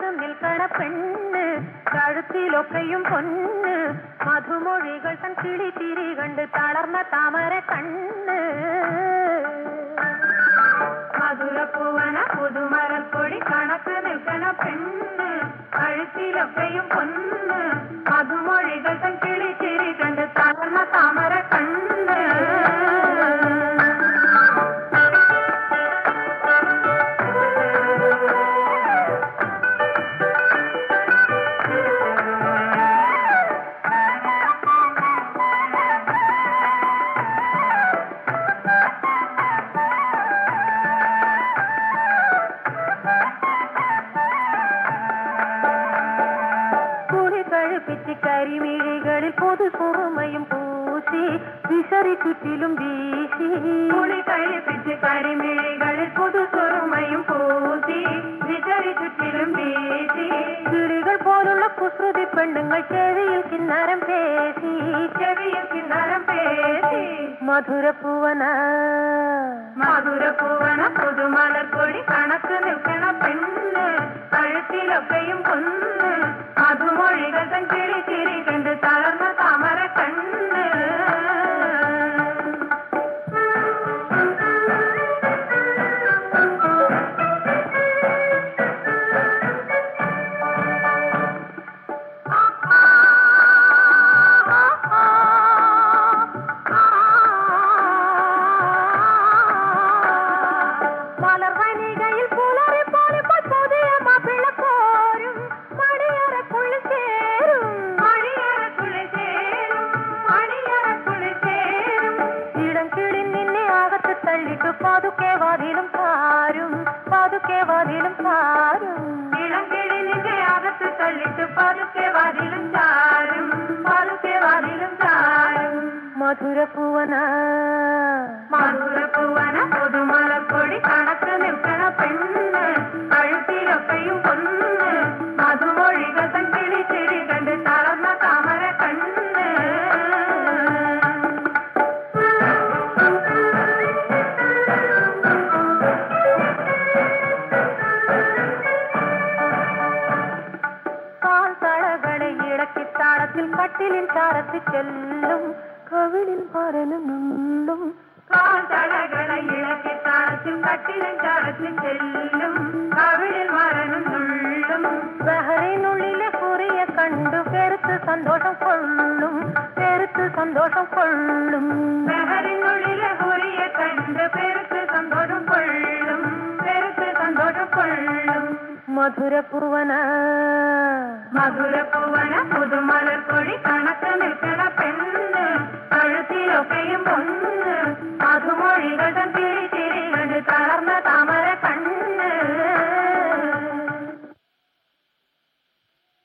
കണക്ക് നിൽക്കണ പെണ്ണ് കഴുത്തിലൊക്കെയും പൊന്ന് മധുമൊഴികൾ തൻ കിളി തിരി കണ്ട് തളർന്ന താമര കണ്ണ് മധുരപ്പൂവന പുതുമരപ്പൊടി കണക്ക് നിൽക്കണ പെണ്ണ് കഴുത്തിലൊക്കെയും പൊന്ന് മധുമൊഴികൾ തൻ കിളി തിരി കണ്ട് തളർന്ന താമര കണ്ണ് കരിമിഴികളിൽ പൊതു സുറുമയും പൂശി വിശറി ചുറ്റിലും വീശി കുളി കഴിപ്പിച്ച് കരിമിഴികളിൽ പൊതു സുറുമയും പൂശി വിശറി ചുറ്റിലും വീശി കിളികൾ പോലുള്ള കുസൃതി പെണ്ണുങ്ങൾ ചെവിയിൽ കിന്നാരം പേശി മധുരപ്പൂവന പുതുമലർപ്പൊടി കണക്ക് നിൽക്കണ പെണ്ണ് കഴുത്തിലൊക്കെയും കൊന്ന് മധുമൊഴികൾ തൻ കിളി തിരി കണ്ട് തളർന്ന താമര കണ്ണ് മലർവനികയിൽ പുലരി പോലിപ്പോൾ പുതിയ മാപ്പിള പോരും മണിയറക്കുള്ളിൽ ചേരും ഇടം കിളി നിന്നെ അകത്ത് തള്ളിട്ട് പതുക്കെ വാതിലും താരും ഇടം കിളി നിന്നെ അകത്ത് തള്ളിട്ട് പതുക്കെ വാതിലും താരും മധുരപ്പൂവന പുതുമലപ്പൊടി കണക്ക് നിൽക്കണ പെണ്ണ് കഴുത്തിലൊക്കെയും പൊന്ന് മധുമൊഴികൾ തൻ കിളി തിരി കണ്ട് തളർന്ന താമര കണ്ണ് കാൽത്തളകളെ ഇടക്കി താളത്തിൽ കട്ടിലിൻ ചാരത്ത് ചെല്ലും കവിളിൽ മരനുള്ളും കാൽത്തളകളെ ഇളക്കി താളത്തിൽ കട്ടിലിൻ ചാരത്തിൽ ചെല്ലും കവിളിൽ മരനുള്ളും ബഹറിനുള്ളിലെ കുറിയെ കണ്ടു പെരുത്ത് സന്തോഷം കൊള്ളും ബഹറിനുള്ളിലെ കുറിയെ കണ്ട് പെരുത്ത് സന്തോഷം കൊള്ളും മധുരപ്പൂവന പുതുമലർപ്പൊടി കണക്ക് നിൽക്കണ